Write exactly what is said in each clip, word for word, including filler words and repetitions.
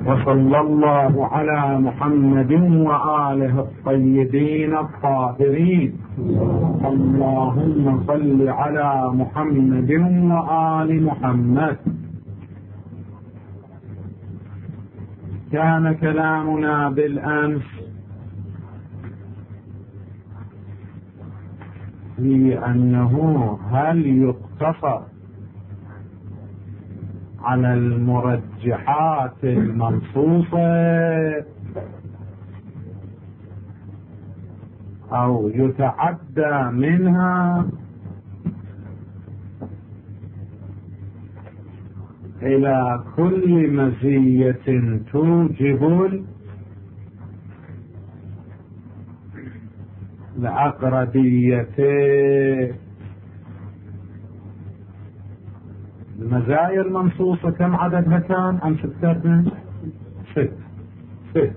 وصلى الله على محمد وآله الطيبين الطاهرين. اللهم صل على محمد وآل محمد. كان كلامنا بالأمس في أنه هل يقتصر على المرجحات المنصوصة أو يتعدى منها إلى كل مزية توجب الأقربية. المزايا المنصوصة كم عددها كان؟ أم ستة؟ ست ست.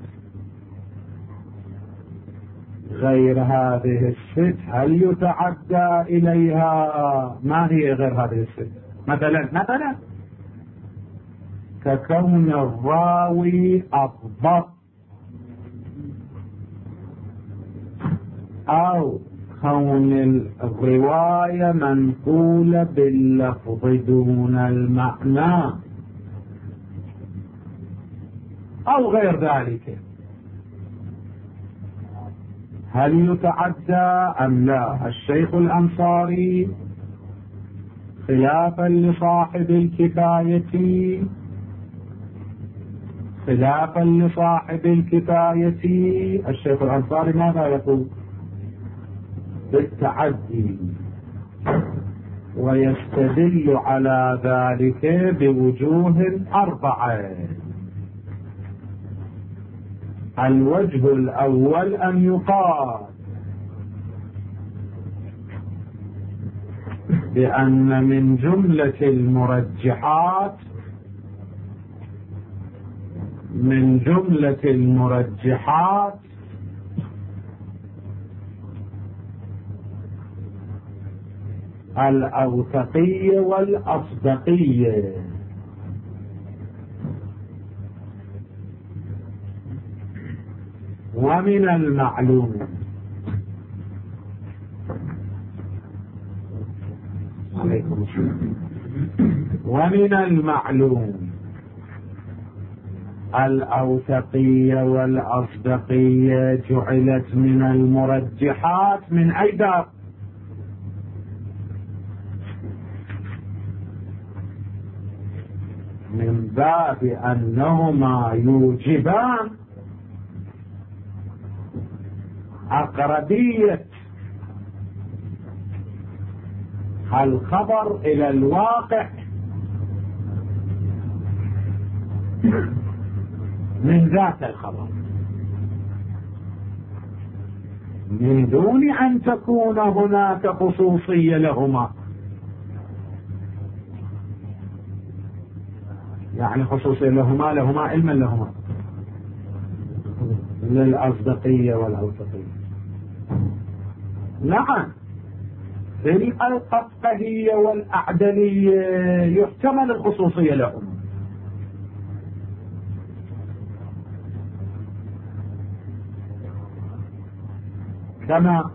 غير هذه الست هل يتعدى إليها؟ ما هي غير هذه الست؟ مثلا مثلا ككون الراوي أضبط، أو كون الرواية منقولة باللفظ دون المعنى، أو غير ذلك. هل يتعدى أم لا؟ الشيخ الأنصاري خلافا لصاحب الكفاية خلافا لصاحب الكفاية الشيخ الأنصاري ماذا يقول؟ بالتعدي، ويستدل على ذلك بوجوه أربعة. الوجه الأول أن يقال بأن من جملة المرجحات من جملة المرجحات الأوثقية والأصدقية. ومن المعلوم عليكم السلام ومن المعلوم الأوثقية والأصدقية جعلت من المرجحات من أي باب؟ من باب أنهما يوجبان أقربية الخبر إلى الواقع من ذات الخبر، من دون أن تكون هناك خصوصية لهما. يعني خصوصية لهما لهما علما لهما للأصدقية والأوثقية. نعم، في القفقهية والأعدلية يحتمل الخصوصية لهما، كما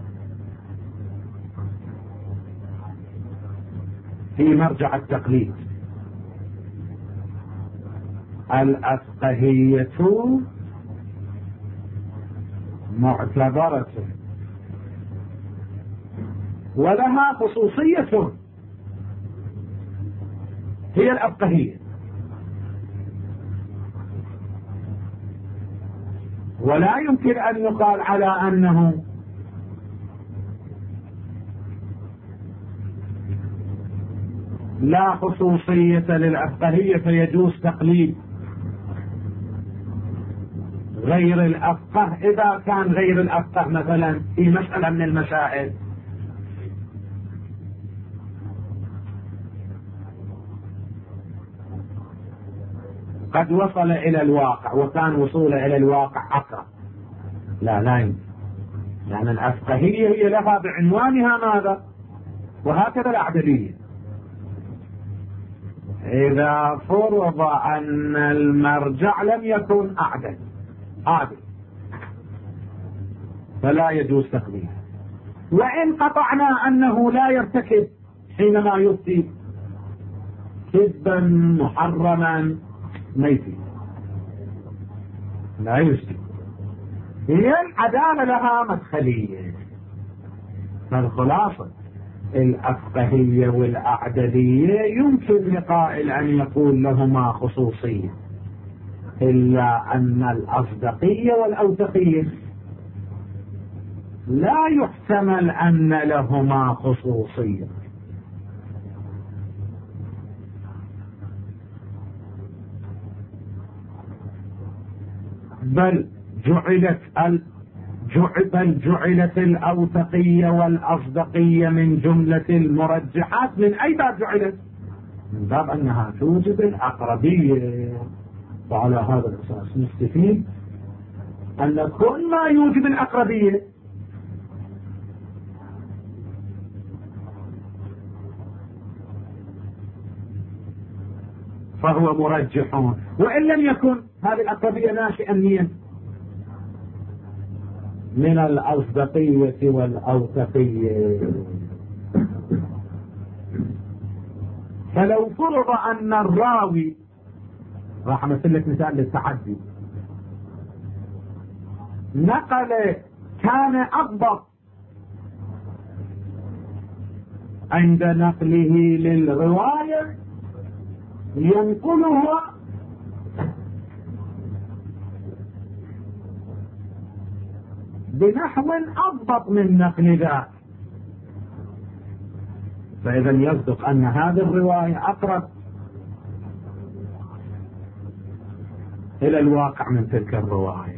في مرجع التقليد. الأفقهية معتبرة ولها خصوصية هي الأفقهية، ولا يمكن أن يقال على أنه لا خصوصية للأفقهية فيجوز تقليد غير الأفقه. إذا كان غير الأفقه مثلا في مسألة من المسائل قد وصل إلى الواقع وكان وصوله إلى الواقع أقرب، لا لا يمكن، يعني الأفقهية هي لها بعنوانها ماذا؟ وهكذا الأعدلية إذا فرض أن المرجع لم يكن أعدل عادل فلا يجوز تقديمه، وإن قطعنا أنه لا يرتكب حينما يفتي كذبا محرما ميتي لا يجوز. هي العدالة لها مدخلية، فالخلاصة الأفقهية والأعدلية يمكن لقائل أن يقول لهما خصوصية، إلا أن الأصدقية والأوثقية لا يحتمل أن لهما خصوصية، بل جعلت ال... بل جعلت الأوثقية والأصدقية من جملة المرجحات. من أي باب جعلت؟ من باب أنها توجب الأقربية، وعلى هذا الأساس نستفيد أن كل ما يوجب الأقربية فهو مرجح، وإن لم يكن هذه الأقربية ناشئة منين؟ من الأصدقية والأوثقية. فلو فرض أن الراوي، راح أمثل لك مثال للتحدي، نقل كان أضبط عند نقله للرواية ينقلها بنحو أضبط من نقل ذاك، فإذا يصدق أن هذه الرواية أقرب إلى الواقع من تلك الرواية.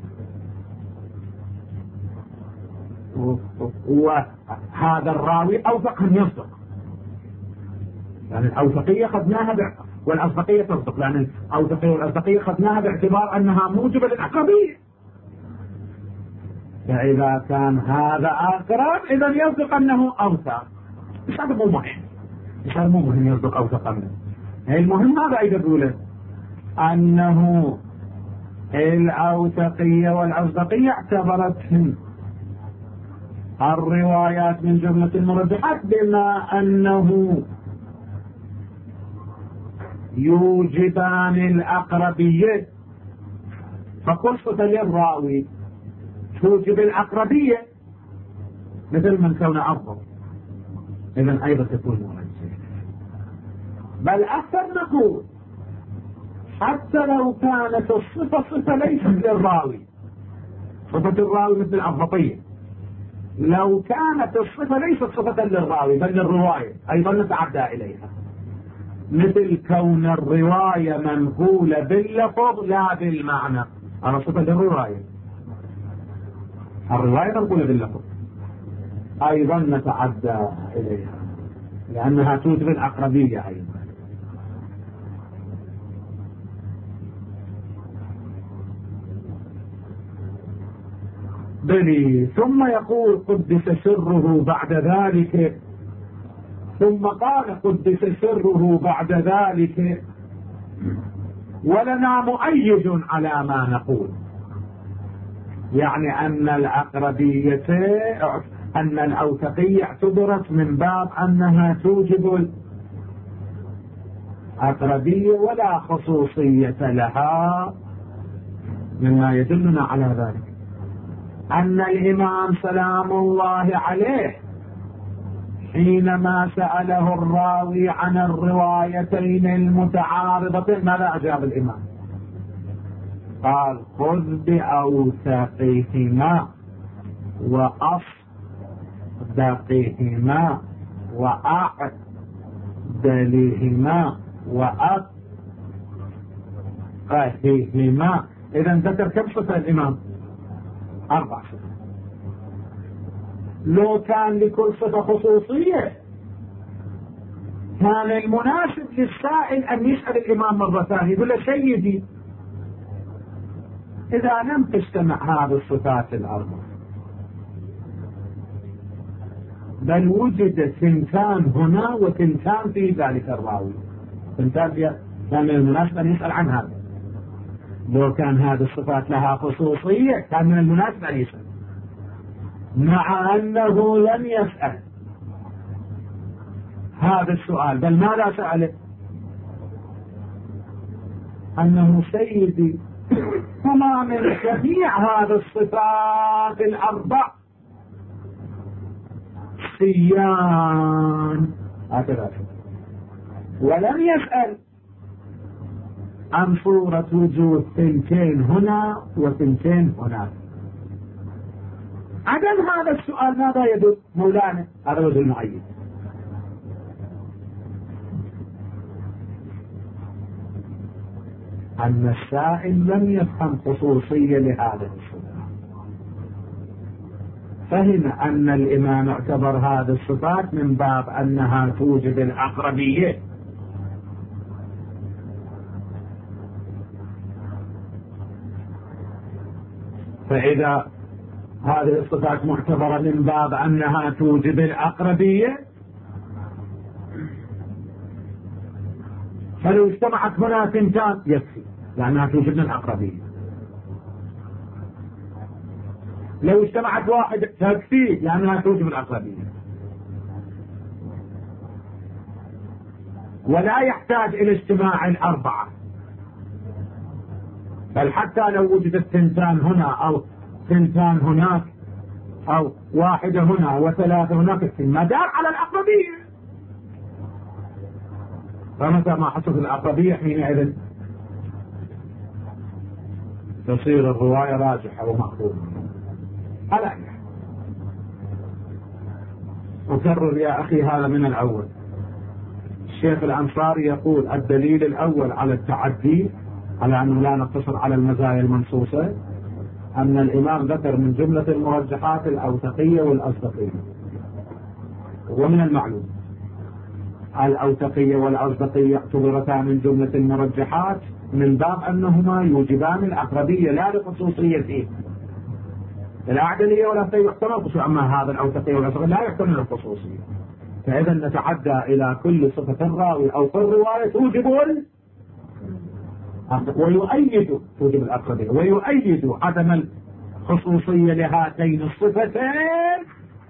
وهذا الراوي أوثق من يصدق، يعني الأوثقية خذناها ب... والأصدقية تصدق، لأن الأوثقية والأصدقية خذناها باعتبار أنها موجبة للأقربية. فإذا كان هذا أقرب إذا يصدق أنه أوثق. مش هذا مو مهم، مش هذا مو مهم يصدق أوثق منه. المهم هذا أيضا يقوله أنه الأوثقية والأصدقية اعتبرتهم الروايات من جملة المرجحات بما أنه يوجبان الأقربية، فقصة للراوي توجب الأقربية مثل من كون أفضل، إذن أيضا تكون مرجحة. بل أكثر نقول حتى لو كانت الصفة صفة ليست للراوي، صفة الراوي مثل الأضبطية، لو كانت الصفة ليست صفة للراوي بل للرواية أيضا نتعدى إليها، مثل كون الرواية منقولة باللفظ لا بالمعنى، أنا صفة للرواية، الرواية منقولة باللفظ أيضا نتعدى إليها لأنها توجب الأقربية أيضا. بلي ثم يقول قدس سره بعد ذلك، ثم قال قدس سره بعد ذلك ولنا مؤيد على ما نقول، يعني أن الأقربية أن الأوثقية اعتبرت من باب أنها توجب الأقربية ولا خصوصية لها، مما يدلنا على ذلك أن الإمام سلام الله عليه حينما سأله الراوي عن الروايتين المتعارضتين ماذا أجاب الإمام؟ قال خذ بأوثقهما وأصدقهما وأعدلهما وأفقههما. إذا ذكر كم صفة الإمام؟ أربع صفات. لو كان لكل صفة خصوصية كان المناسب للسائل أن يسأل الإمام مرة ثانية يقول له سيدي إذا لم تجتمع هذه الصفات الأربع بل وجد ثنتان هنا وثنتان في ذلك الراوي كان من المناسب أن يسأل عن هذا. لو كان هذه الصفات لها خصوصية كان من المناسب أن يسأل، مع أنه لم يسأل هذا السؤال، بل ماذا سأله؟ أنه سيدي فما من جميع هذه الصفات الأربع سيان هكذا، ولم يسأل عن صورة وجود ثنتين هنا وثنتين هناك. عدم هذا السؤال ماذا يدل مولانا؟ هذا وجه المعين. أن السائل لم يفهم خصوصية لهذا الصفات، فهم أن الإمام اعتبر هذه الصفات من باب أنها توجد الأقربية، فإذا هذه الصفات معتبرة من باب أنها توجد الأقربية، فلو اجتمعت هنا ثنتان يكفي لأنها توجد الأقربية. لو اجتمعت واحد تكفي لأنها توجب الأقربية، ولا يحتاج إلى اجتماع الأربعة، بل حتى لو وجدت ثنتان هنا أو ثنتان هناك أو واحدة هنا وثلاثة هناك ما دار على الأقربية. فمتى ما حصلت الأقربية حينئذ تصير الرواية راجحة ومقبولة. على أي حال أكرر يا أخي هذا من الأول. الشيخ الأنصاري يقول الدليل الأول على التعدي، على أنه لا نقتصر على المزايا المنصوصة، أن الإمام ذكر من جملة المرجحات الأوثقية والأصدقية. ومن المعلوم الأوثقية والأصدقية اعتبرتا من جملة المرجحات من باب أنهما يوجبان الأقربية لا لخصوصيته الأعدلية ولا يحتمل، أما هذا الأوثقية والأصدقية لا يحتمل الخصوصية. فإذا نتعدى إلى كل صفة الراوي أو كل رواية توجب ويؤيد توجب الأقربية ويؤيد عدم الخصوصية لهاتين الصفتين.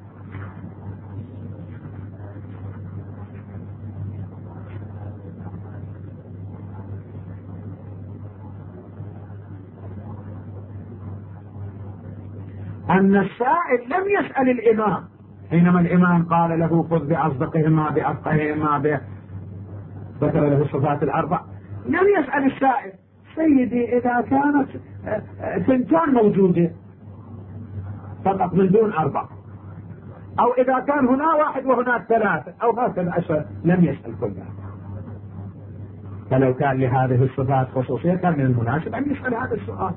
أن السائل لم يسأل الإمام حينما الإمام قال له خذ بأصدقهما بأصدقهما ب ذكر له الصفات الأربع، لم يسأل السائل سيدي إذا كانت ثنتان موجودة فقط من دون أربع، أو إذا كان هنا واحد وهناك ثلاثة أو هكذا أشهر، لم يسأل كلها. فلو كان لهذه الصفات خصوصية كان من المناسب أن يسأل هذا السؤال.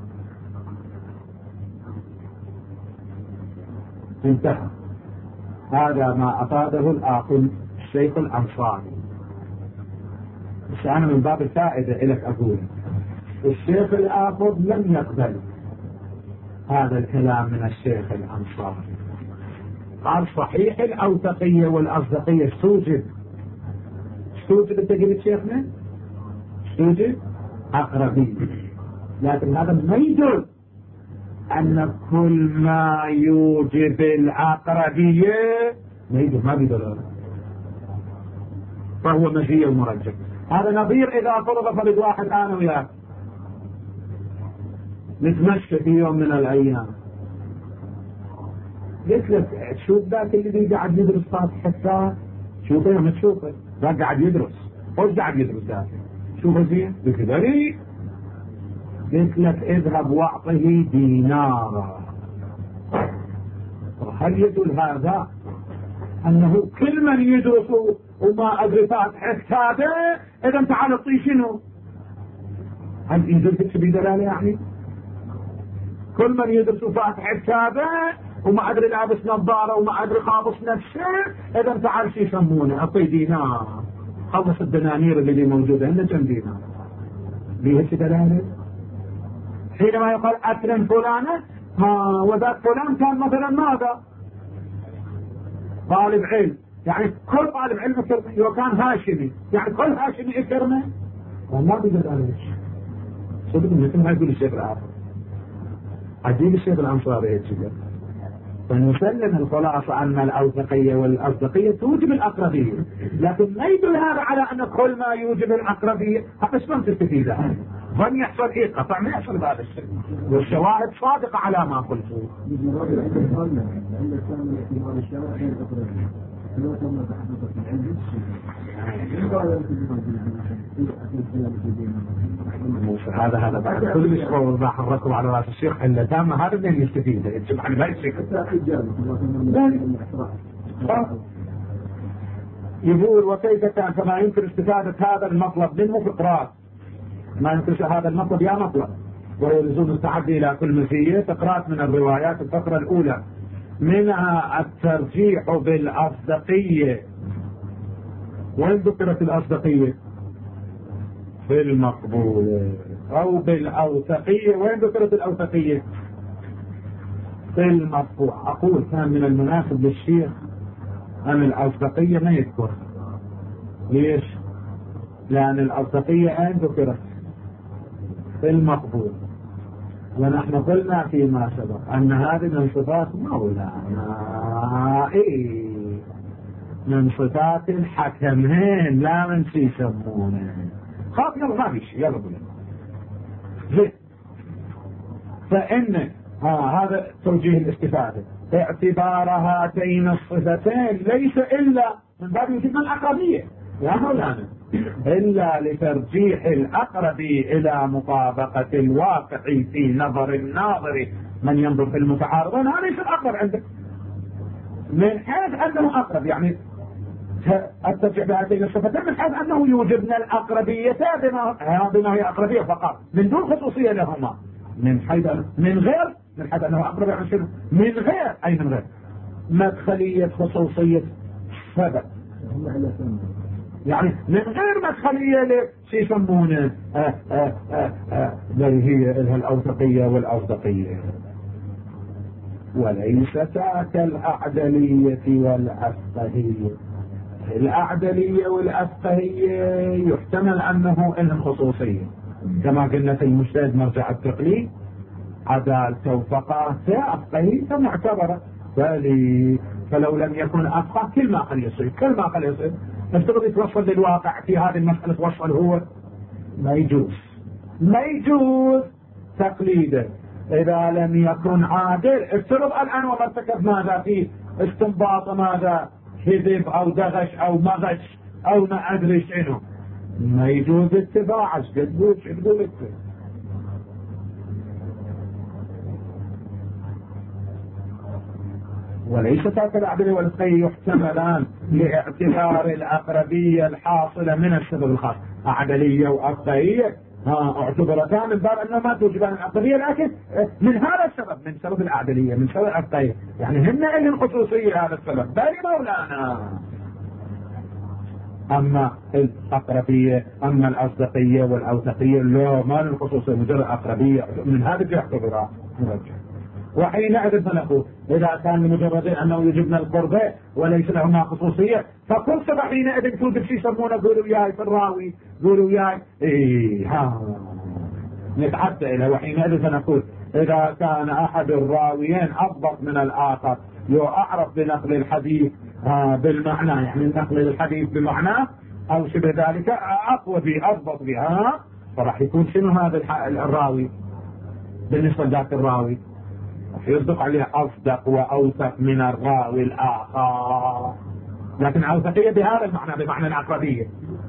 انتهى. هذا ما أفاده الآخر الشيخ الأنصاري. بس أنا من باب الفائدة إليك أقول الشيخ الآخر لم يقبل هذا الكلام من الشيخ الأنصاري، قال صحيح الأوثقية والأصدقية توجد توجد التجربة شيخنا توجد أقربية، لكن هذا ما يدل أن كل ما يوجب العقربية ما يدل ما يدل فهو مزية ومرجح. هذا نظير إذا فرض فرض واحد أنا وياك نتمشى في يوم من الأيام، قلت لك تشوف ذاك اللي قاعد يدرس فاتح الساعة، شوفه يوم تشوفه ذاك قاعد يدرس، وش قاعد يدرس ذاك شوفه زين؟ قلت لي قلت لك اذهب واعطه دينارا. هل يدل هذا انه كل من يدرس وما ادري فاتح كتابه اذا تعال اعطيه شنو؟ هل يدل تكتب دلاله يعني؟ كل من يدرس فاتح كتابه وما ادري لابس نظاره وما ادري خابص نفسه اذا تعال شو يسمونه اعطيه دينار، خلص الدنانير اللي موجوده هنا كم دينار؟ ليه دلاله؟ حينما يقال أكرم فلانة ها وذاك فلان كان مثلا ماذا؟ طالب علم يعني كل طالب علم كرمه، لو كان هاشمي يعني كل هاشمي كرمه، وما بيقدر عليه صدق مثل ما يقول الشيخ الآخر عجيب الشيخ الأنصاري هيك كذا. فنسلم الخلاصة أن الأوثقية والأصدقية توجب الأقربية، لكن ما يدل هذا على أن كل ما يوجب الأقربية هذا شلون تستفيد عنه؟ ظن يحصل إيه قطع ما يحصل بهذا الشيء، والشواهد صادقة على ما قلته. هذا هذا بعد كل مشروع راح نركب على راس الشيخ إلا دام هذا اللي يستفيد يجب عن ما يشكل. يقول وكيف كان كما يمكن استفادة هذا المطلب من مفقرات، ما يمكن هذا المطلب يا مطلب وهو لزوم التعدي إلى كل مزية. فقرات من الروايات الفقرة الأولى منها الترجيح بالأصدقية. وين ذكرت الأصدقية؟ في المقبول. أو بالأوثقية. وين ذكرت الأوثقية؟ في المرفوع. أقول كان من المناسب للشيخ أن الأصدقية ما يذكر. ليش؟ لأن الأصدقية أين ذكرت؟ في المقبول، ونحن قلنا فيما سبق أن هذه من صفات مولانا، إيه من صفات الحكمين لا من شي يسمونه. خاف يلا ما في شيء، يلا بنا زين. فإن ها هذا توجيه الاستفادة. اعتبار هاتين الصفتين ليس إلا من باب وجود الأقربية يا مولانا، إلا لترجيح الأقرب إلى مطابقة الواقع في نظر الناظر من ينظر في المتعارضين. هذا ليس الأقرب عندك من حيث أنه أقرب، يعني الترجيح بهاتين الصفتين من حيث أنه يوجبنا الأقربية بما, بما هي أقربية فقط من دون خصوصية لهما، من حيث من غير من حيث أنه أقرب عن شنو من غير أي من غير مدخلية خصوصية سبب، يعني من غير مدخلية لشي يسمونه بل هي لها الأوثقية والأصدقية، وليستا كالأعدلية والأفقهية. الأعدلية والأفقهية يحتمل أنه إنهم خصوصية كما قلنا في المجتهد مرجع التقليد، عدالته وفقاهته أفقهية معتبرة، فلو لم يكن أفقه كل ما قد يصير كل ما قد يصير افترض يتوصل للواقع في هذه المسألة توصل هو ما يجوز ما يجوز تقليده إذا لم يكن عادل. افترض الآن والله ارتكب ماذا فيه استنباط ماذا كذب أو دغش أو مغش أو ما أدري شنو، ما يجوز اتباعه. تقول تقول انت وليس ذاك العدل والخير يحتملان لاعتبار الأقربية الحاصلة من السبب الخاص. عدلية وأقربية اعتبرتان من باب أنه ما توجبان الأقربية، لكن من هذا السبب من سبب العدلية من سبب الأقربية، يعني هن إلى الخصوصية هذا السبب بل مولانا. أما الأقربية أما الأصدقية والأوثقية لا ما للخصوصية مجرد أقربية، من هذا يعتبرها مرجع. وحينئذ فنقول إذا كان لمجرد أنه يجبنا القربة وليس لهما خصوصية فكل سبع حينئذ توجب شيء يسمونه قولوا وياي في الراوي قولوا وياي إيه ها نتعدى إليه. وحينئذ فنقول إذا كان أحد الراويين أضبط من الآخر يو أعرف بنقل الحديث بالمعنى، يعني نقل الحديث بمعناه أو شبه ذلك أقوى به أضبط بها، فراح يكون شنو هذا الراوي بالنسبة لذاك الراوي يصدق عليه أصدق وأوثق من الراوي الآخر، لكن أوثقية بهذا المعنى بمعنى الأقربية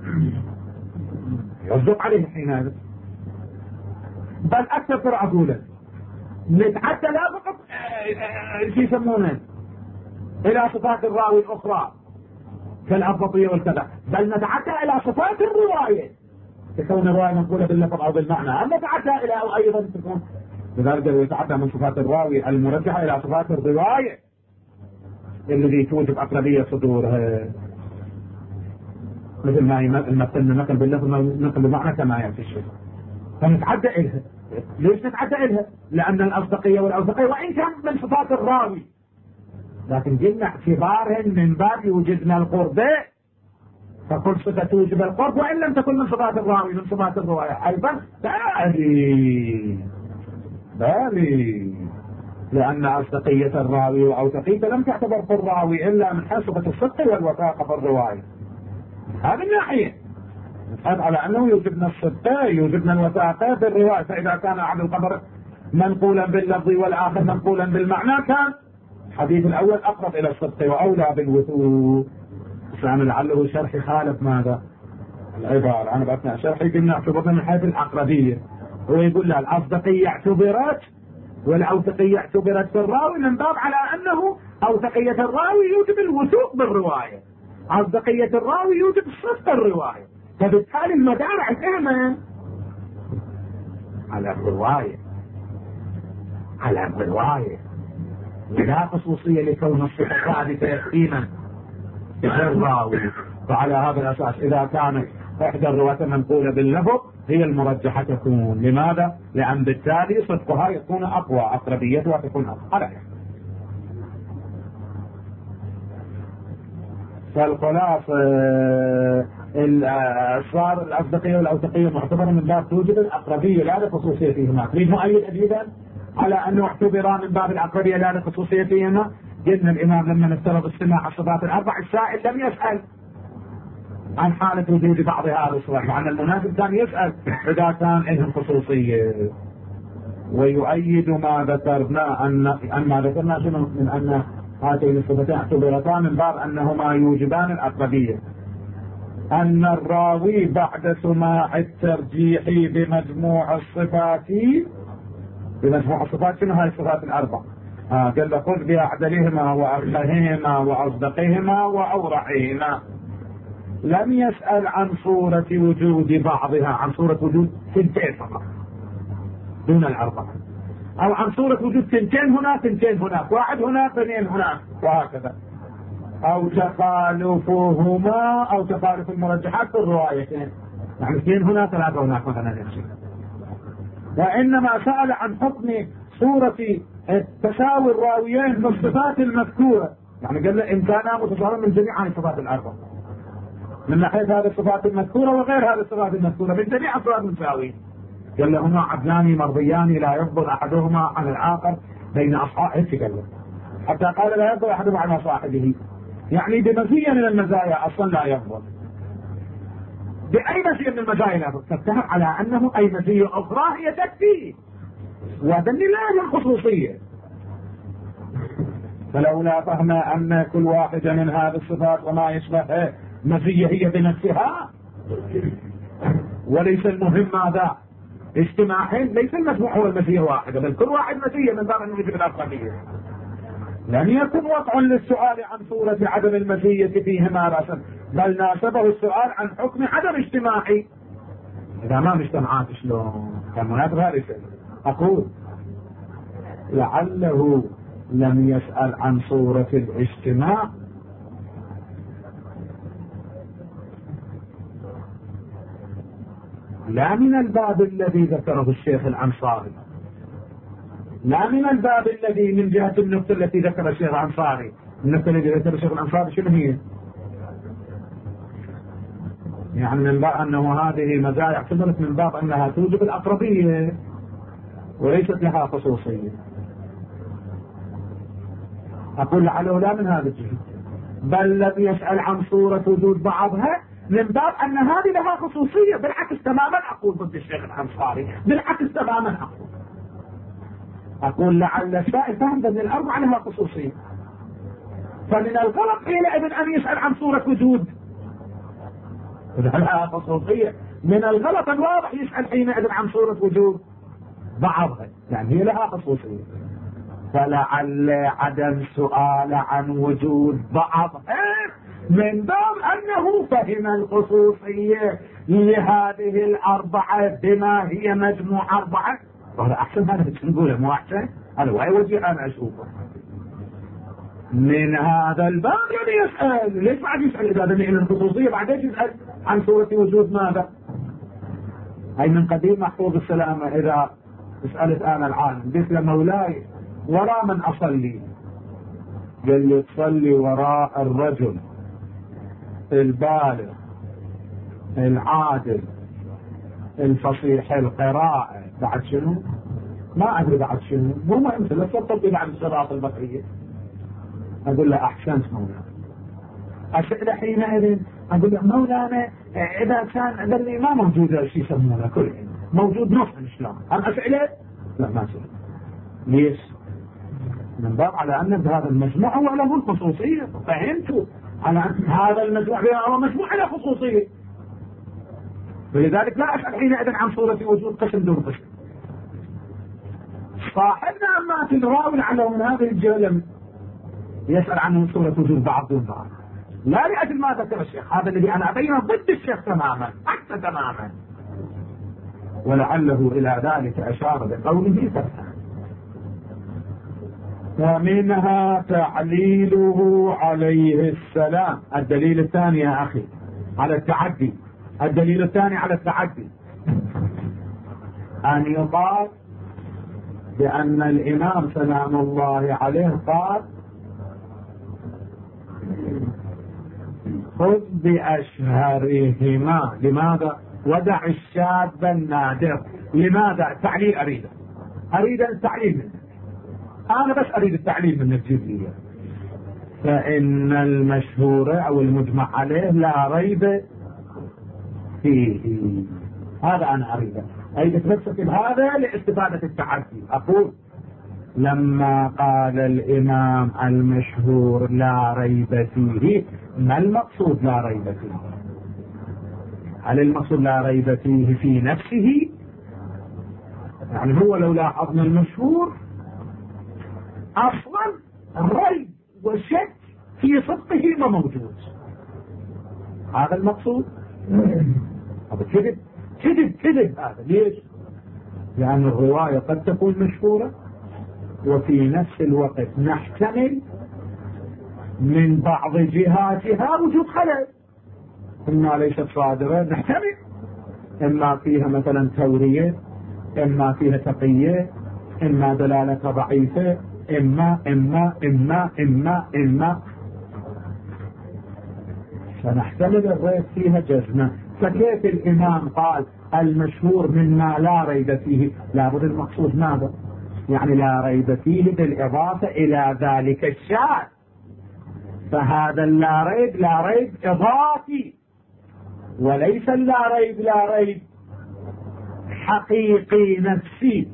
يصدق عليه حين هذا. بل أكثر أقوله نتعدى لا فقط شو يسمونه إلى صفات الراوي الأخرى كالأضبطية والكذا، بل نتعدى إلى صفات الرواية تكون الرواية منقولة باللفظ أو بالمعنى، أم نتعدى إلى أو أيضا تكون لذلك يتعدى من صفات الراوي المرجحة إلى صفات الرواية الذي توجب أقربية صدورها، مثل ما يمثلنا نقل باللفظ نقل بالمعنى كما يأتي الشيء، فنتعدى إلها. ليش نتعدى إلها؟ لأن الأصدقية والأوثقية وإن كان من صفات الراوي لكن قلنا اعتبارهن من باب يوجدنا القرب، فكل صفة توجب القرب وإن لم تكن من صفات الراوي من صفات الرواية أيضا بالي بالي لأن أصدقية الراوي وأوثقيته لم تعتبر في الراوي إلا من حيث صفة الصدق والوثاقة في الرواية. هذه الناحية نتحدث على أنه يوجبنا الصدق يوجبنا الوثاقة في الرواية، فإذا كان أحد الخبر منقولا باللفظ والآخر منقولا بالمعنى كان الحديث الأول أقرب إلى الصدق وأولى بالوثوق. فأنا لعله شرح خالف ماذا العبارة. أنا بأثناء شرحي قلنا اعتبرنا من حيث الأقربية، هو يقول لها الأصدقية اعتبرت والأوثقية اعتبرت في الراوي من باب على أنه أوثقية الراوي يوجب الوثوق بالرواية، أصدقية الراوي يوجب صدق الرواية، فبالتالي المدار على على الرواية على الرواية لا خصوصية لكون الصفة ثابتة يقينا الراوي. فعلى هذا الأساس إذا كانت إحدى الرواة منقولة باللفظ هي المرجحة تكون. لماذا؟ لأن بالتالي صدقها يكون أقوى، أقربيتها تكون أقوى. فالخلاصة صار الأصدقية والأوثقية معتبرة من باب توجد الأقربية لا لخصوصية فيهما. تريد مؤيد أجيبا على أنه اعتبرا من باب الأقربية لا لخصوصية فيهما. قلنا الإمام لما نفترض استماع الصفات الأربع السائل لم يسأل عن حالة وجود بعض هذه الصفات، مع أن المناسب كان يسأل إذا كان لهم خصوصية. ويؤيد ما ذكرنا أن أن ما ذكرنا شنو من أن هاتين الصفتين اعتبرتان من باب أنهما يوجبان الأقربية، أن الراوي بعد سماع الترجيح بمجموع الصفات بمجموع الصفات شنو هاي الصفات الأربع؟ آه قال له خذ بأعدلهما وأرحهما وأصدقهما وأورعهما. لم يسأل عن صورة وجود بعضها، عن صورة وجود ثنتين فقط دون الأربعة، أو عن صورة وجود ثنتين هنا ثنتين هناك، واحد هنا اثنين هناك، وهكذا. أو تخالفهما أو تخالف المرجحات في الروايتين، يعني اثنين هنا ثلاثة هناك مثلا يمشي. وإنما سأل عن حكم صورة تساوي الراويين في الصفات المذكورة، يعني قال له إن كانا متساويين من جميع الصفات الأربعة من ناحية هذه الصفات المذكورة وغير هذه الصفات المذكورة من جميع الصفات المساويين. قال له هما عدلان مرضيان لا يفضل أحدهما عن الآخر بين أصحابه، قال له حتى قال لا يفضل أحدهما عن صاحبه، يعني بمزية من المزايا أصلا لا يفضل، بأي مزية من المزايا لا يفضل، تتهم على أنه أي مزية أخرى هي تكفي، ودليل لا الخصوصية. فلولا فهم أن كل واحدة من هذه الصفات وما يشبه مزية هي بنفسها، وليس المهم ماذا اجتماعين، ليس المجموع هو المزية واحدة، بل كل واحد مزية من باب أنه يجب الأقربية. لم يكن وقع للسؤال عن صورة عدم المزية فيهما رأسا، بل ناسبه السؤال عن حكم عدم اجتماعي. إذا ما اجتمعات شلون كان مناسب هذا الشيء. أقول لعله لم يسأل عن صورة الاجتماع لا من الباب الذي ذكره الشيخ الأنصاري، لا من الباب الذي من جهة النقطة التي ذكر الشيخ الأنصاري. النقطة التي ذكر الشيخ الأنصاري شنو هي؟ يعني من باب أنه هذه مزايا اعتبرت من باب أنها توجب الأقربية وليست لها خصوصية. أقول لعله لا من هذا الجهة، بل لم يسأل عن صورة وجود بعضها من باب أن هذه لها خصوصية. بالعكس تماما أقول ضد الشيخ الأنصاري، بالعكس تماما أقول أقول لعل السائل فهم أن الأربعة لها خصوصية، فمن الغلط حينئذ أن يسأل عن صورة وجود لها خصوصية، من الغلط الواضح يسأل حينئذ عن صورة وجود بعضها، يعني هي لها خصوصية. فلعل عدم سؤال عن وجود بعضها من باب أنه فهم الخصوصية لهذه الأربعة بما هي مجموع أربعة. وهذا أحسن، هذا نقوله مو أحسن، هذا وأي وجه أنا أشوفه. من هذا الباب يعني يسأل، ليش بعد يسأل إذا بني الخصوصية بعدين يسأل عن صورة وجود ماذا؟ أي من قديم محفوظ السلامة إذا سألت أنا العالم قلت له مولاي ورا من أصلي، قال لي تصلي وراء الرجل البالغ العادل الفصيح القراءة بعد شنو؟ ما أدري بعد شنو، مو مهم لا تطبق بعد الصراط البقية. أقول له أحسنت مولانا. أسئلة حينئذ أقول له مولانا إذا كان ذلي ما موجود شيء يسمونه كل موجود نص الإسلام، هل أسئلة؟ لا ما أسئلة. ليش؟ من باب على أن هذا المجموع هو له الخصوصية، فهمتوا؟ على أن هذا المجموع هو مجموع له خصوصية، ولذلك لا أسأل حينئذ عن صورة وجود قسم دون قسم. صاحبنا أما تنراول عنه من هذه الجهة يسأل عنه من صورة وجود بعض دون بعض، لا لأجل ما ذكر الشيخ، هذا الذي أنا أبينه ضد الشيخ تماما حتى تماما، ولعله إلى ذلك أشار بقوله فتح. ومنها تعليله عليه السلام. الدليل الثاني يا أخي على التعدي، الدليل الثاني على التعدي أن يقال بأن الإمام سلام الله عليه قال خذ بأشهرهما. لماذا؟ ودع الشاب النادر. لماذا؟ تعليل أريده، أريد التعليل منه، أنا بس أريد التعليل من الجزئية. فإن المشهور أو المجمع عليه لا ريب فيه، هذا أنا أريده، أي تتمسك بهذا لاستفادة التعدي. أقول لما قال الإمام المشهور لا ريب فيه، ما المقصود لا ريب فيه؟ هل المقصود لا ريب فيه في نفسه؟ يعني هو لو لاحظنا المشهور أصلا الريب والشك في صدقه ما موجود، هذا المقصود؟ هذا كذب كذب كذب. هذا ليش؟ لأن الرواية قد تكون مشهورة وفي نفس الوقت نحتمل من بعض جهاتها وجود خلل، إما ليست صادرة نحتمل، إما فيها مثلا تورية، إما فيها تقية، إما دلالة ضعيفة، إما إما إما إما إما فنحتمل الريب فيها جزمة. فكيف الإمام قال المشهور مما لا ريب فيه؟ لابد المقصود ماذا؟ يعني لا ريب فيه بالإضافة إلى ذلك الشاذ، فهذا اللا ريب لا ريب إضافي، وليس اللا ريب لا ريب حقيقي نفسي.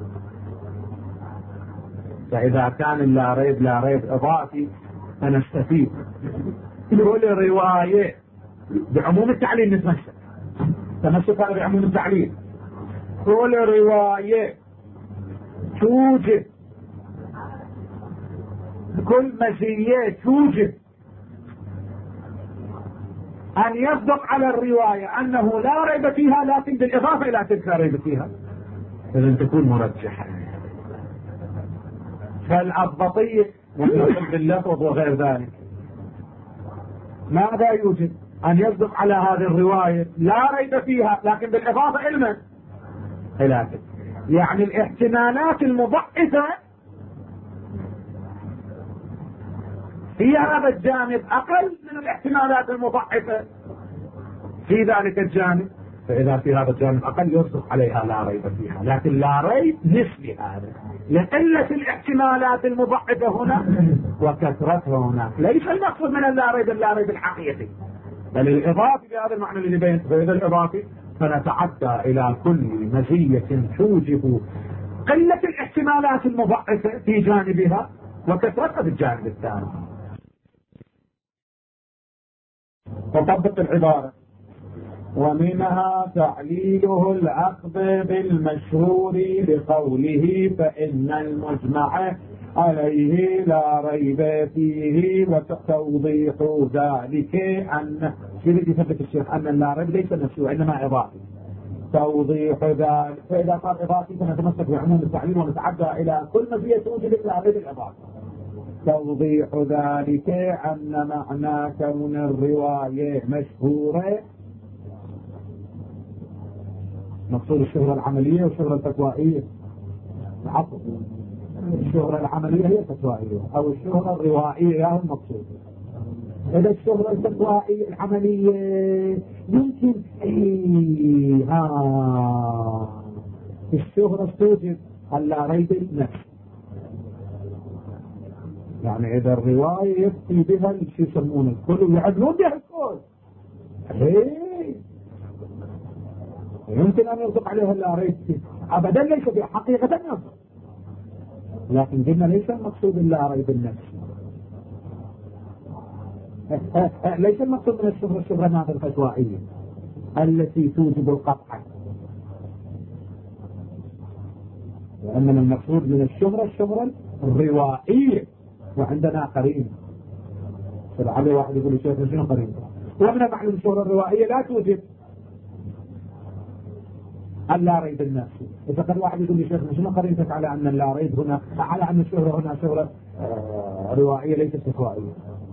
فإذا كان اللا ريب لا ريب إضافي فنستفيد كل رواية بعموم التعليل، نتمسك تمسك هذا بعموم التعليل. كل رواية توجد، كل مزية توجد أن يصدق على الرواية أنه لا ريب فيها، لكن بالإضافة إلى تلك ريب فيها، إذن تكون مرجحة. فالأضبطية نقول باللفظ وغير ذلك ماذا يوجد؟ أن يصدق على هذه الرواية لا ريب فيها، لكن بالإضافة علما إلى تلك، يعني الاحتمالات المضعفة في هذا الجانب أقل من الاحتمالات المضعفة في ذلك الجانب، فإذا في هذا الجانب أقل يصدق عليها لا ريب فيها، لكن لا ريب نسبي هذا لقلة الاحتمالات المضعفة هنا وكثرتها هناك. ليس المقصود من اللا ريب اللا ريب الحقيقي، بل الإضافي بهذا المعنى اللي بين. فإذا الإضافي فنتعدى إلى كل مزية توجب قلة الاحتمالات المضعفة في جانبها وكثرتها في الجانب الثاني. تطبق العبارة. ومنها تعليله العقد بالمشهور بقوله فإن المجمع عليه لا ريب فيه، وتوضيح ذلك أن شريك يثبت الشيخ أن لا ريب ليس نفسه إنما إضافي. توضيح ذلك، فإذا قال إضافي فنتمسك بعموم التعليل ونتعدى إلى كل مزية توجد لا ريب الإضافي. توضيح ذلك أن معنى كون الرواية مشهورة مقصود الشهرة العملية والشهرة الفتوائية العصر، الشهرة العملية هي الفتوائية أو الشهرة الروائية هي المقصود. إذا الشهرة الفتوائية العملية يمكن إيه ها الشهرة توجد ألا ريب النفس. يعني إذا الرواية يفتي بها شو يسمونه الكل ويعدلون بها الكل إيه يمكن أن يصدق عليها ألا ريب أبدا ليس بحقيقة يصدق، لكن قلنا ليس المقصود الا ريب النفس. ليس المقصود من الشهرة الشهرة الفتوائية التي توجب القطع، وانما المقصود من الشهرة الشهرة الروائية. وعندنا قرين فلعل واحد يقول شيخ شنو قرين؟ ومن معلوم الشهرة الروائية لا توجب اللا ريب النفس. إذا كان واحد يقول لي شيخ شنو قرينتك على أن اللا ريب هنا على أن الشهرة هنا شهرة آه روائية ليست فتوائية؟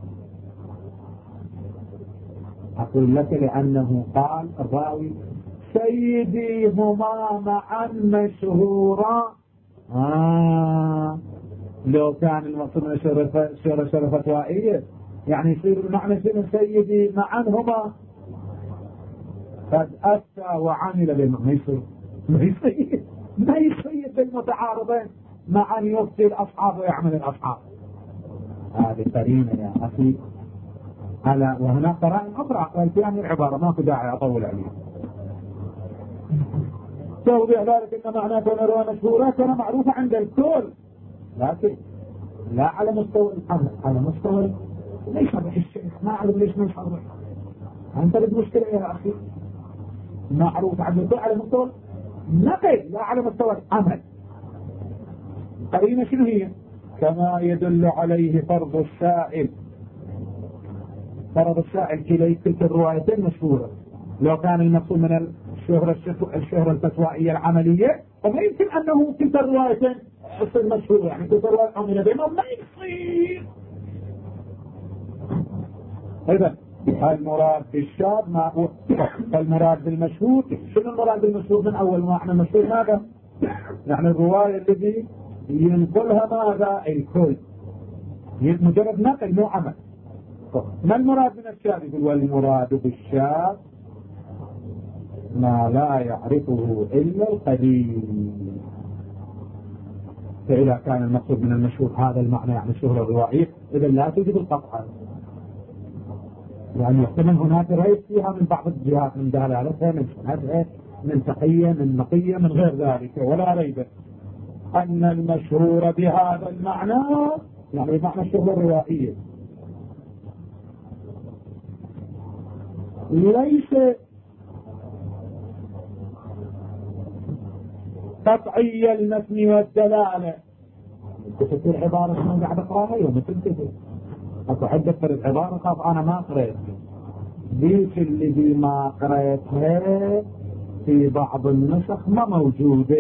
أقول لك لأنه قال الراوي سيدي هما معا مشهورا. آه لو كان المقصود من الشهرة شهرة فتوائية يعني يصير المعنى شنو سيدي معا هما قد أفتى وعمل بما ما يصير ما يصير ما يصير بالمتعارضين مع أن يفتي الأصحاب ويعمل الأصحاب. هذه قرينة يا أخي. على وهناك قرائن أخرى قال فيها من العبارة ما في داعي أطول عليها. توضيح ذلك أن معناه كون رواه مشهورة كان معروفة عند الكل، لكن لا على مستوى الحمل، على مستوى ليش هذا الشيخ ما أعلم ليش ما يصرح. أنت لك مشكلة يا أخي معروف عند الكل على مستوى نقل لا على مستوى العمل. قرينة شنو هي؟ كما يدل عليه فرض السائل. فرض السائل كلي تلك الروايتين مشهورة. لو كان المقصود من الشهرة الشهرة الفتوائية العملية فما يمكن أنه تلك الروايتين تصير مشهورة، يعني تلك الرواية عمل بينهم ما يصير. إذا المراد بالشاب ما هو المراد بالمشهور. شنو المراد بالمشهور من أول معنى المشهور ماذا؟ يعني الرواية الذي ينقلها ماذا؟ الكل مجرد نقل مو عمل. ما المراد من الشاب؟ يقول والمراد بالشاب ما لا يعرفه إلا القليل. فإذا كان المقصود من المشهور هذا المعنى يعني الشهرة الروائية إذا لا توجد القطع، يعني يحتمل هناك ريب فيها من بعض الجهات من دلالتها من سندها من تقية من نقية من غير ذلك، ولا ريب أن المشهور بهذا المعنى يعني معنى الشهرة الروائية ليس قطعي المتن والدلالة. تفكر عبارة شنو قاعد اقراها يوم تنتهي اكو حدة فرد عبارة خاف انا ما قريت ديك اللي دي ما قريتها في بعض النسخ ما موجودة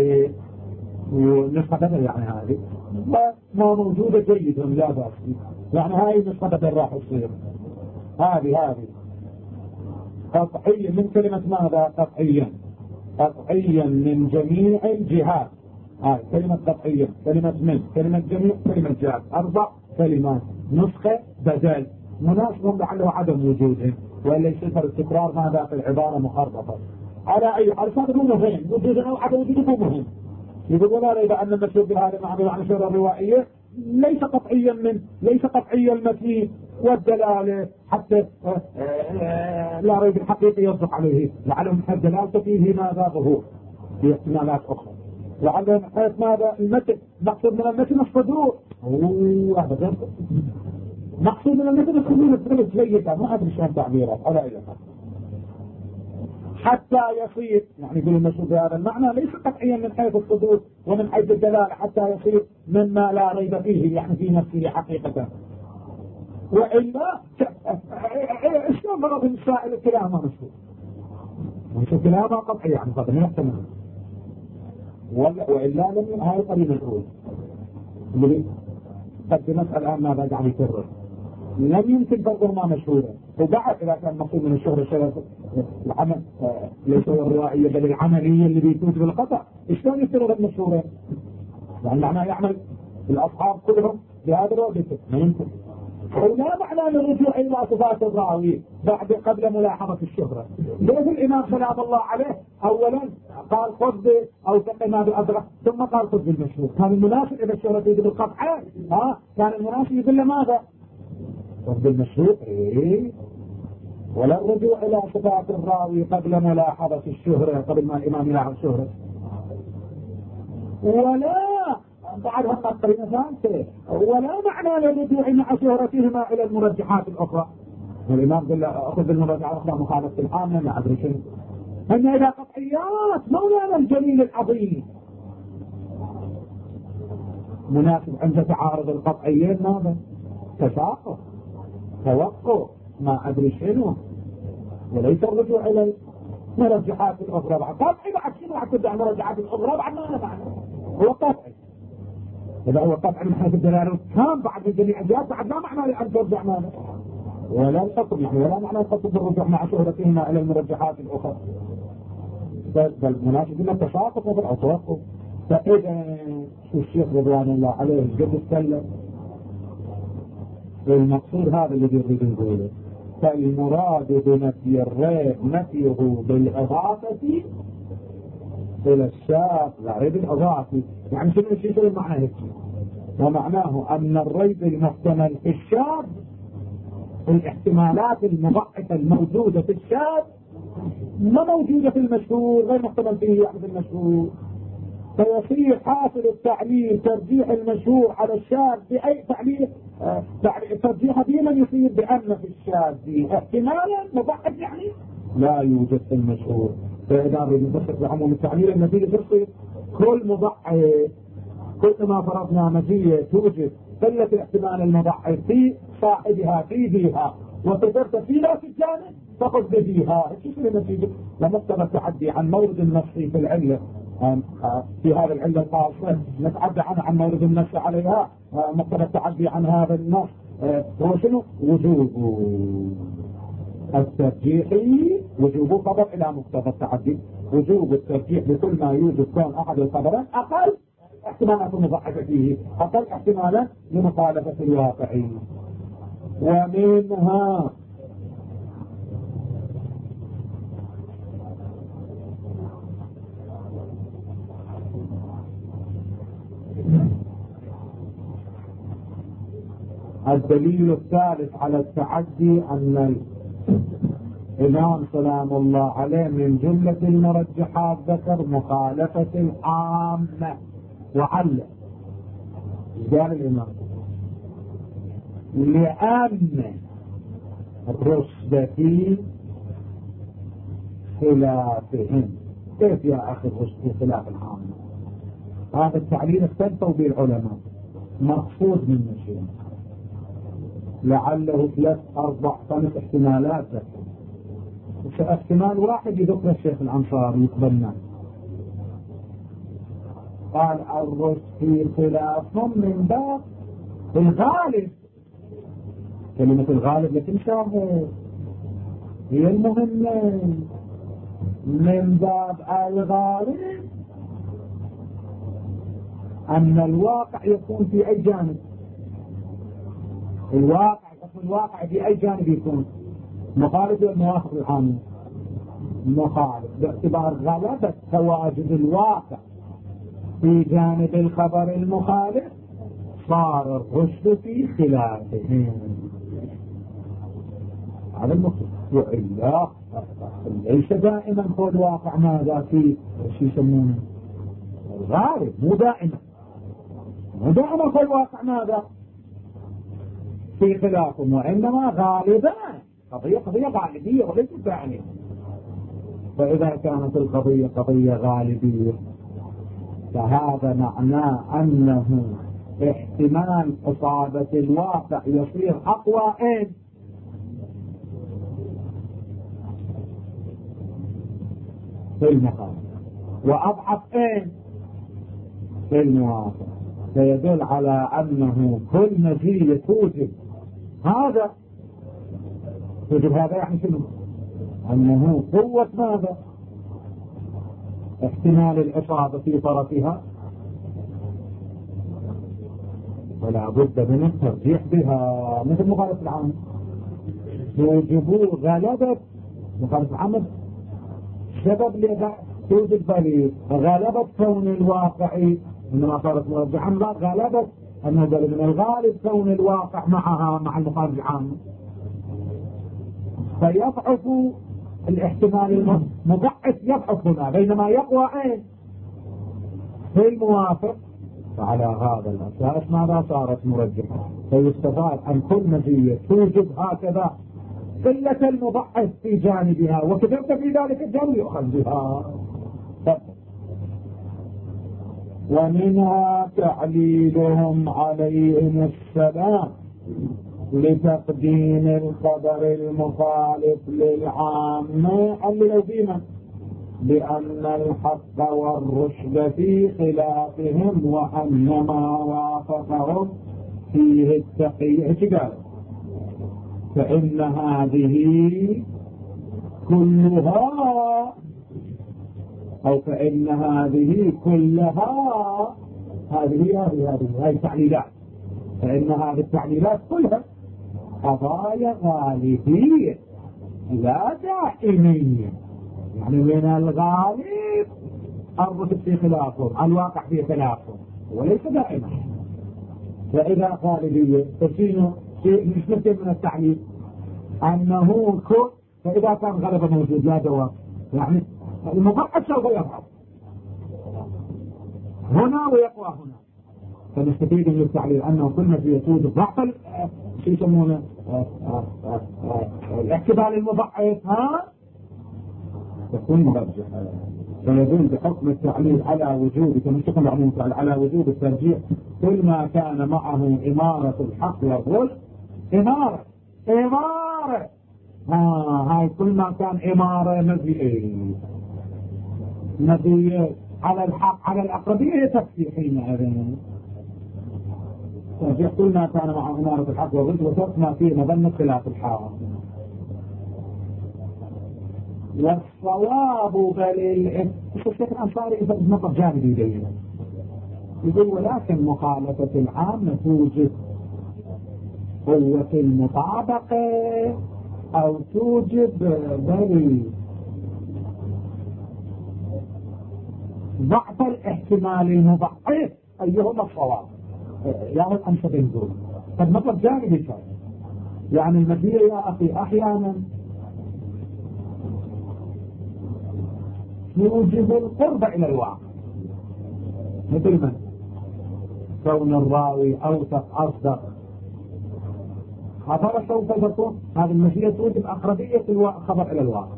ونسخة بدل يعني هذه ما موجودة جيدا لا بأس يعني هاي نسخة بدل راح تصير هذه هذه قطعية من كلمة ماذا؟ قطعيا قطعيا من جميع الجهات. هاي كلمة قطعيا كلمة من كلمة جميع كلمة جهات أربع كلمات نسخة بدل مناسبهم لعله عدم وجودهم ولا يصير التكرار ماذا في العبارة مخربطة على أي حال. هذا مو مهم وجودنا أو عدم وجوده مو مهم. يقول ولا ريب أن المشهور بهذا المعنى عن الشهرة الروائية ليس قطعيا من ليس قطعيا المتن والدلالة حتى لا ريب الحقيقي يصدق عليه لعلهم حد دلالته فيه ماذا ظهور في احتمالات أخرى لعلهم حيث ماذا المتن مقصود من المتن الصدور هذا مقصود من المتن الصدور الثلث جيدة ما أدري شلون تعبيرات على أي حال حتى يصير يعني يقول المشهور بهذا المعنى ليس قطعيا من حيث الصدور ومن حيث الدلالة حتى يصير مما لا ريب فيه يعني في نفسه حقيقة. وإلا شلون مرض السائل الكلام ما مشهور مش كلامه قطعي يعني قد يحتمل وإلا لم هاي القرينة الأولى اللي قدمت الآن ماذا قاعد يكرر لم يمكن برضه ما مشهورة. وبعد إذا كان مقصود من الشهرة الشهرة العمل ليس الروائية بل العملية اللي بيكون بالقطع شلون يصير غير مشهورة؟ يعني معناه يعمل الأصحاب كلهم بهذا الوقت ما يمكن. ولا معنى للرجوع إلى صفات الراوي بعد قبل ملاحظة الشهرة. ليش الإمام سلام الله عليه أولا قال خذ أو تقنا بأدرك ثم قال خذ بالمشهور؟ كان المناسب إذا الشهرة تجد بالقطع ها كان المناسب يقول له ماذا؟ خذ بالمشهور. إيه ولا الرجوع إلى صفات الراوي قبل ملاحظة الشهرة قبل ما الإمام يلاحظ الشهرة. ولا بعدها قطرين ثالثة ولا معنى للرجوع مع شهرتهما إلى المرجحات الأخرى. والإمام قال له أخذ المرجحات الأخرى مخالفة الحامة ما أدري شنو. أن إذا قطعيات مولانا الجليل العظيم مناسب عند تعارض القطعيين ماذا؟ تشاقق توقف ما أدري شنو وليس الرجوع إلى المرجحات الأخرى. بعد قطعي بعد شنو بعد تدعي المرجحات الأخرى بعد ما أنا معنى هو قطعي. إذا هو قطعي من حيث الدلالة كان بعد الجميع الجهات بعد ما معنى لأن ترجع ماذا؟ ولا الحكم يعني ولا معنى الحكم بالرجوع مع شهرتهما إلى المرجحات الأخرى. بل مناسب إنه تشاقق أو توقف. فإذا شو الشيخ رضوان الله عليه قد تكلم المقصود هذا اللي يريد نقوله. فالمراد بنفي الريب نفيه بالإضافة إلى الشاذ غير الإضافة. يعني شنو الشيء شنو المعنى هيك؟ ومعناه أن الريب المحتمل في الشاذ الاحتمالات المضعفة الموجودة في الشاذ ما موجودة في المشهور غير محتمل فيه يعني في المشهور. فيصير حاصل التعليل ترجيح المشهور على الشاذ بأي تعليل آه ترجيح ديما يصير بأن في الشاذ احتمالا مضعف يعني لا يوجد في المشهور. فإذا نريد نفسر بعموم التعليل النتيجة تصير كل مضعف كل ما فرضنا مزية توجد قلة الاحتمال المضعف في صاحبها في ذيها وتقدرت في نفس الجانب فقد بذيها. شو النتيجة؟ لمقتضى التعدي عن مورد النص في العلة في هذا العلة الخاصة نتعدى عنها عن مورد النص عليها مقتضى التعدي عن هذا النص هو شنو؟ وجوب الترجيحي وجوب خبر إلى مقتضى التعدي. وجوب الترجيح بكل ما يوجد كون أحد الخبرين أقل احتمالات مضاعفة فيه أقل احتمالا لمخالفة الواقعي. ومنها الدليل الثالث على التعدي أن الإمام سلام الله عليه من جملة المرجحات ذكر مخالفة العامة وعلق. قال الإمام لأن الرشد في خلافهم. كيف يا أخي الرشد في خلاف العامة؟ هذا التعليل استنتوا به العلماء مقصود من شيء لعله ثلاث أربع خمس احتمالات. احتمال واحد يذكر الشيخ الأنصاري يقبلنا قال الرشد في خلافهم من باب الغالب. كلمة الغالب لكن شاهد هي المهمة من باب الغالب أن الواقع يكون في أي جانب. الواقع يكون الواقع في أي جانب يكون مخالف للمواقف العامة مخالف باعتبار غلبة تواجد الواقع في جانب الخبر المخالف صار الرشد في خلافه. هذا المقصود. وإلا ليس دائما هو الواقع ماذا في شو يسمونه الغالب مو دائما مو دائما هو الواقع ماذا في خلافهم وإنما غالبا قضية قضية غالبية وليس دائما. فإذا كانت القضية قضية غالبية فهذا معناه أنه احتمال إصابة الواقع يصير أقوى إيه في المقام وأضعف إيه في المواقع. فيدل على أنه كل مزية توجد هذا توجد هذا يعني شنو؟ أنه قوة ماذا؟ احتمال الإصابة في طرفها ولا بد من الترجيح بها، مثل مخالفة العامة. توجب غلبة مخالفة العامة سبب لها توجد بريد، غلبة كون الواقع انما صارت مرجحا، لا غلبة انه بل من الغالب كون الواقع معها مع المخالفة العامة، فيضعف الاحتمال المضعف، يضعف هنا بينما يقوى ايه في الموافق. فعلى هذا الاساس ماذا صارت مرجحة؟ فيستفاد ان كل مزية توجد هكذا قلة المضعف في جانبها وكثرت في ذلك الجانب يؤخذ بها. ومنها تعليلهم عليهم السلام لتقديم الخبر المخالف للعامة، عللوا فيما بأن الحق والرشد في خلافهم وأن ما وافقهم فيه التقية، قال فإن هذه كلها أو فإن هذه كلها هذه هذه هذه هذه تعليلات، فإن هذه التعليلات كلها قضايا غالبية لا دائمية، يعني من الغالب الرشد في خلافهم، الواقع في خلافهم وليس دائما. فإذا غالبية فشينه مش مثل من التعليل أنه كل، فإذا كان غلبة موجود لا جواب، يعني المضعف سوف يضعف هنا ويقوى هنا. فنستفيد من التعليل أنه كل ما يسود ضعف شو يسمونه الاحتمال المضعف ها تكون مرجحة، فيدل بحكم التعليل على وجود كما بعضهم قال على وجود الترجيح كل ما كان معه إمارة الحق والرشد. إمارة إمارة ها هاي كل ما كان إمارة مبيئة مبيئة على الحق على الأقربية تكفي حينئذ ترجيح كل ما كان معه إمارة الحق والرشد وترك ما فيه مظنة خلاف الحق. والصواب بل الشيخ الأنصاري يفرد نقطة جانبي يبين يقول ولكن مخالفة العامة توجد قوة المطابقة أو توجب بل ضعف الاحتمال المضعف، أيهما الصواب؟ يعني الأنسب يقول قد مطلب جانبي كان يعني المزية يا أخي أحيانا يوجب القرب إلى الواقع، مثل من كون الراوي أوثق أصدق خبر سوف تكون هذه المزية توجب أقربية الخبر إلى الواقع،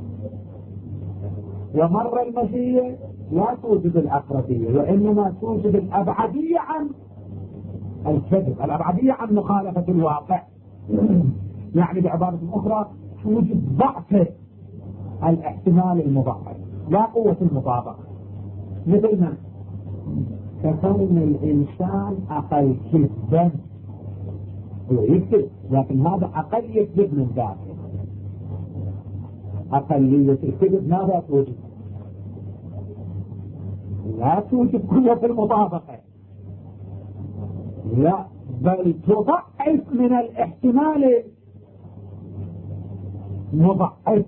ومرة المزية لا توجب الأقربية وإنما توجب الأبعدية عن الكذب، الأبعدية عن مخالفة الواقع. يعني بعبارة أخرى توجب ضعف الاحتمال المضاعف لا قوة المطابقة. مثل ما ككون الإنسان أقل كذبا، هو يكذب لكن هذا أقل يكذب من ذاك، أقلية الكذب ماذا توجد؟ لا توجد قوة المطابقة، لا بل تضعف من الاحتمال مضعف.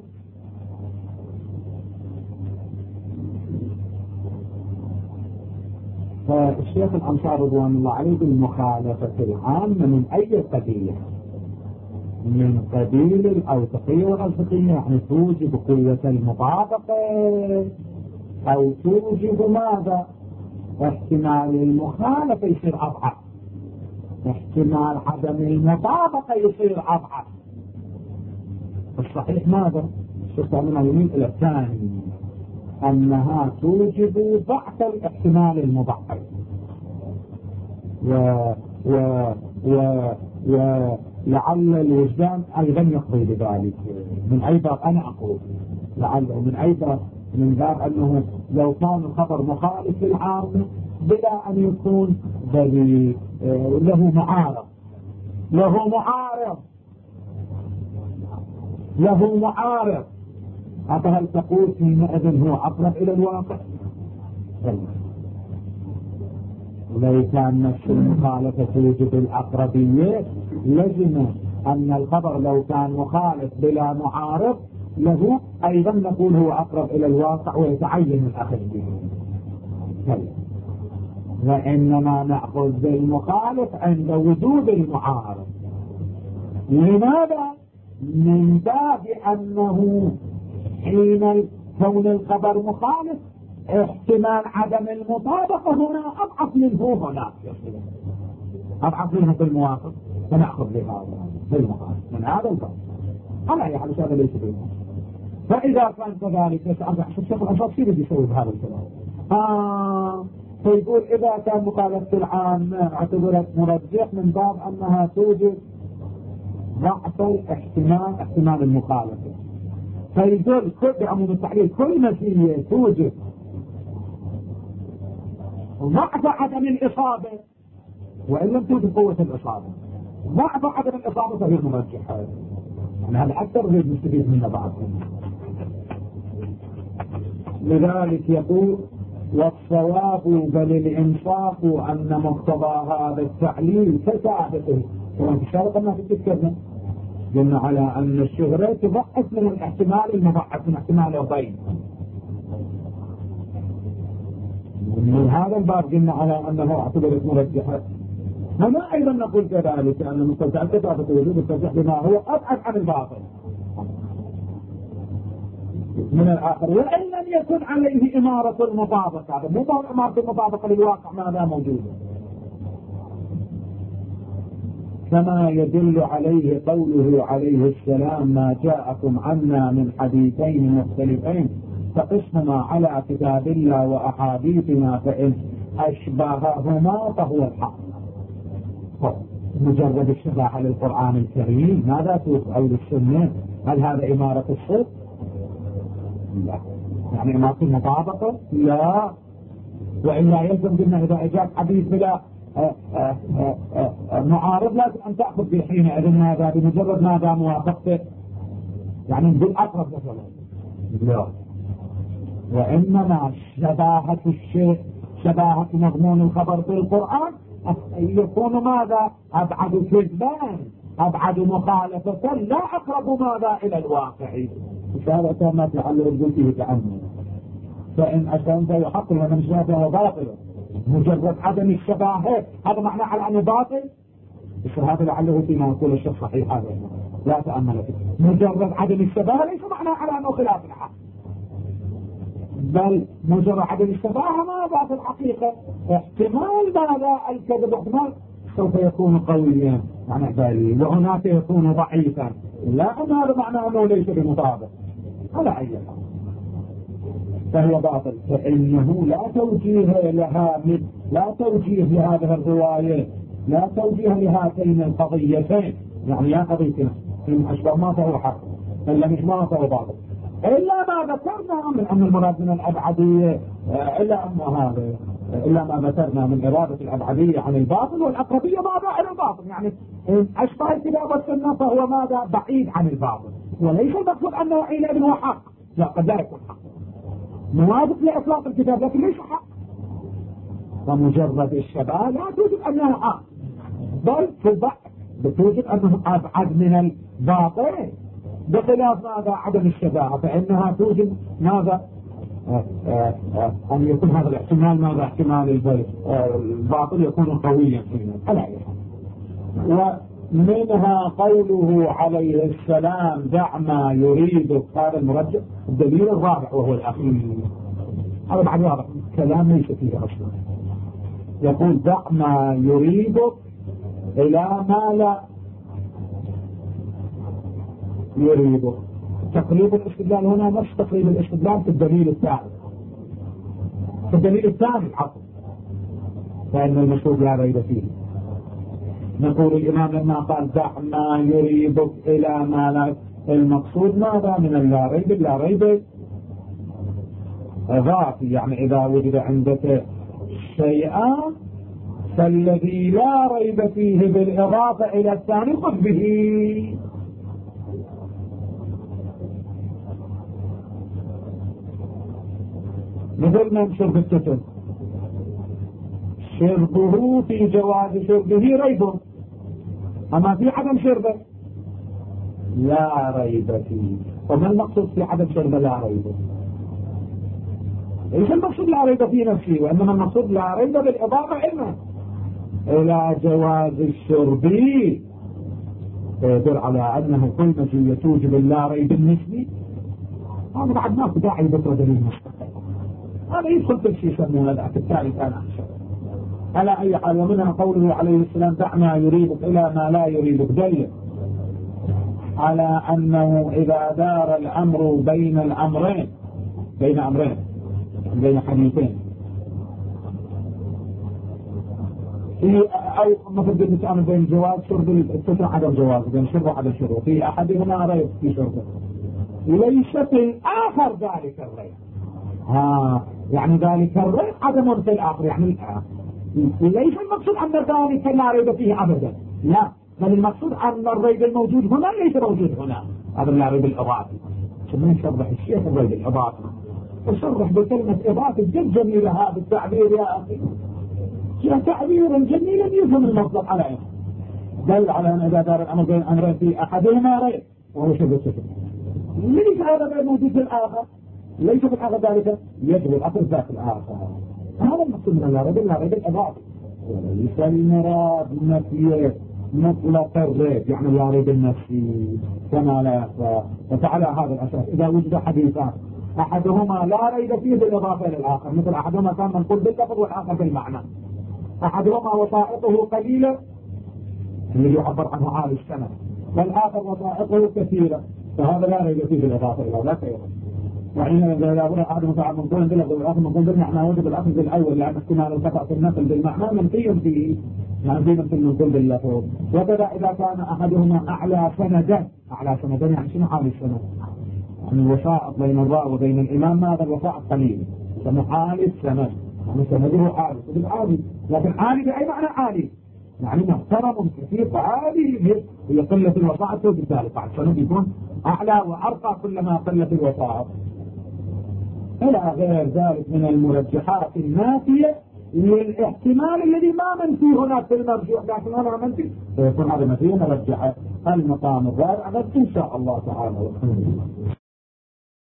فالشيخ الأنصاري رضوان الله عليه بالمخالفة العامة من أي قبيل؟ من قبيل الأوثقية والألفقية، يعني توجب قوة المطابقة أو توجب ماذا؟ احتمال المخالفة يصير أضعف، احتمال عدم المطابقة يصير أضعف. الصحيح ماذا؟ الشيخ عمنا يميل إلى الثاني أنها توجب ضعف الاحتمال المضعف و و و ولعل الوجدان أيضا يقضي بذلك. من أي باب أنا أقول لعله من أي باب؟ من باب أنه لو كان الخبر مخالف للعامة بلا أن يكون بل له معارض له معارض له معارض فهل تقول حينئذ هو أقرب إلى الواقع؟ لو كان نفس المخالفة توجد الأقربية لزم أن الخبر لو كان مخالف بلا معارض له أيضا نقول هو أقرب إلى الواقع ويتعين الأخذ به. وإنما نأخذ بالمخالف عند وجود المعارض. لماذا؟ من باب أنه حين كون الخبر مخالف احتمال عدم المطابقة هنا أضعف منه هناك، أضعف منه في الموافق، فنأخذ بهذا بالمخالف من هذا الباب. على أي حال هذا ليس بينه. فإذا كان كذلك الشيخ الأنصاري يريد يسوي بهذا الكلام. آه فيقول إذا كان مخالفة العام اعتبرت مرجح من باب أنها توجد ضعف الاحتمال احتمال المخالفة. فيقول كل بعموم التحليل كل مسيرة توجد ضعف عدم الإصابة وإن لم توجد قوة الإصابة، ضعف عدم الإصابة فهي مرجحة. يعني هذا أكثر غير مستفيد منه بعضهم. لذلك يقول والصواب بل الإنصاف أن مقتضى هذا التعليل كثابته. وأنت شارك ما تتكلم قلنا على أن الشهرة تضعف من الاحتمال المضعف من احتمال الضيم. من هذا الباب قلنا على أنه اعتبرت مرجحة. هنا أيضا نقول كذلك أن مستلزم كثابة وجود الترجيح بما هو أبعد عن الباطل من الآخر وإن لم يكن عليه إمارة المطابقة. هذا مو إمارة المطابقة للواقع ماذا موجودة، كما يدل عليه قوله عليه السلام ما جاءكم عنا من حديثين مختلفين فقسمنا على كتاب الله وأحاديثنا فإن أشبههما فهو الحق. مجرد الشباهة للقرآن الكريم ماذا توقع للسنة؟ هل هذا إمارة الصدق؟ لا. يعني إمارة المطابقة؟ لا. وإلا يلزم بنا إذا أجاب حديث بلا آآ آآ آآ معارض لازم أن تأخذ بحينئذ ماذا بمجرد ماذا موافقته، يعني نقول أقرب مثلا. لا. وإنما شباهة الشيء شباهة مضمون الخبر في القرآن يكون ماذا أبعد كذبان أبعد مخالفة لا أقرب ماذا إلى الواقع. هذا ما تعلق الجزء تعنى فإن أشان فيحق لمن شابه باطلا مجرد عدم الشباهة هذا معنى على أنه باطل. هذا لعله فيما يقول الشيخ صحيح هذا لا تأمل فيه. مجرد عدم الشباهة ليس معنى على أنه خلاف الحق، بل مجرد عدم الشباهة ماذا في الحقيقة احتمال ماذا الكذب احتمال سوف يكون قويا يعني بالي وهناك يكون ضعيفا. لا هذا معنى أنه ليس بمطابق على أي حال فهي باطل. فإنه لا توجيه لها من لا توجيه لهذه الرواية لا توجيه لهاتين القضيتين. يعني يا قضيتنا إن أشبه ما فهو حق إلا مش ما فهو باطل إلا ما ذكرنا من أن المراد من الأبعدية إلا أن هذا إلا ما ذكرنا من إرادة الأبعدية عن الباطل والأقربية ماذا عن الباطل. يعني إن أشبه الكتاب والسنة فهو ماذا بعيد عن الباطل وليس المقصود أنه حينئذ هو حق. لا قد لا يكون حق موافق لإطلاق الكتاب لكن ليس حق. ومجرد الشباب لا توجد أنه حق بل توجد أنه أبعد من الباطل بخلاف ماذا عدم الشباهة فإنها توجد ماذا آه آه آه أن يكون هذا الاحتمال ماذا احتمال الباطل يكون قويا فينا. ومنها قوله عليه السلام دع ما يريدك هذا المرجح. الدليل الرابع وهو الأخير هذا بعد واضح كلام ليس فيه أصلا. يقول دع ما يريدك إلى ما لا يريدك. تقريب الاستدلال هنا نفس تقريب الاستدلال في الدليل الثالث في الدليل الثاني الحق فإن المشهور لا ريب فيه. نقول الإمام لما قال دع ما يريدك إلى ما لا المقصود ماذا من اللا ريب لا ريب إضافي. يعني إذا وجد عندك شيئا فالذي لا ريب فيه بالإضافة إلى الثاني خذ به. مثل ما نشوف الكتب شربه في جواز شربه ريب، أما في عدم شربه لا ريب فيه. وما المقصود في عدم شربه لا ريب؟ ليس المقصود لا ريب في نفسه، وإنما المقصود لا ريب بالإضافة إلنا إلى جواز الشرب، يدل على أنه كل مزية توجب اللا ريب النسبي. هذا بعد ما داعي بطرة دليل مستقل، هذا يدخل في الشيء يسمونه ذاك التالي كان أحسن. على أي حال، ومنها قوله عليه السلام دع ما يريبك إلى ما لا يريبك، دل على أنه إذا دار الأمر بين الأمرين بين أمرين بين حديثين أو مثل بالنسبة بين جواز شرب التسع عدم جواز، بين شرب وعدم شرب، في أحدهما ريب في شربه، ليس في الآخر ذلك الريب. ها يعني ذلك الريب عدم في الآخر، يعني ليس المقصود أن ذلك لا ريب فيه أبدا، لا، بل المقصود أن الريب الموجود هنا ليس موجود هنا. هذا لا ريب الإضافي. ثم نشرح الشيخ الريب الإضافي، وشرح بكلمة إضافي جد جميلة هذا التعبير يا أخي، يا تعبيرا جميلا يفهم المطلب على عينه. دل على أن إذا دار الأمر بين أمرين في أحدهما ريب وهو شرب السكر، ليس هذا غير موجود في الآخر، ليس في الآخر ذلك يجب الأصل ذات الآخر. هذا المقصود من الريب، لا ريب الإضافي، وليس المراد نفي مطلق الريب، يعني لا ريب النفسي كما لا يخفى. فعلى هذا الأساس إذا وجد حديثان أحدهما لا ريب فيه بالإضافة إلى الآخر، مثل أحدهما كان منقول باللفظ والآخر بالمعنى، أحدهما وثائقه قليلة الذي يعبر عنه عالي السنة، والآخر وثائقه كثيرة، فهذا لا ريب فيه بالإضافة إلى لا خير. وحين إذا أقول أحد متعب منقول باللفظ والآخر منقول بالمعنى وجب الأخذ بالأول، لأن احتمال الخطأ في النقل بالمعنى منفي فيه، منفي في المنقول باللفظ. وكذا إذا كان أحدهما أعلى سندا، أعلى سندا يعني شنو عالي السنة؟ يعني الوسائط بين الراوي وبين الإمام، هذا الوسائط قليل يسمى عالي السند، يعني سنده عالي عالي، لكن عالي بأي معنى عالي؟ يعني محترم كثير عالي، هي قلة الوسائط، وبالتالي بعد سند يكون أعلى وأرقى كلما قلت الوسائط، إلى غير ذلك من المرجحات النافية للاحتمال الذي ما منفي هناك في المرجوح، لكن هنا منفي، فيكون هذا منفي مرجحة. المقام الرابع إن شاء الله تعالى.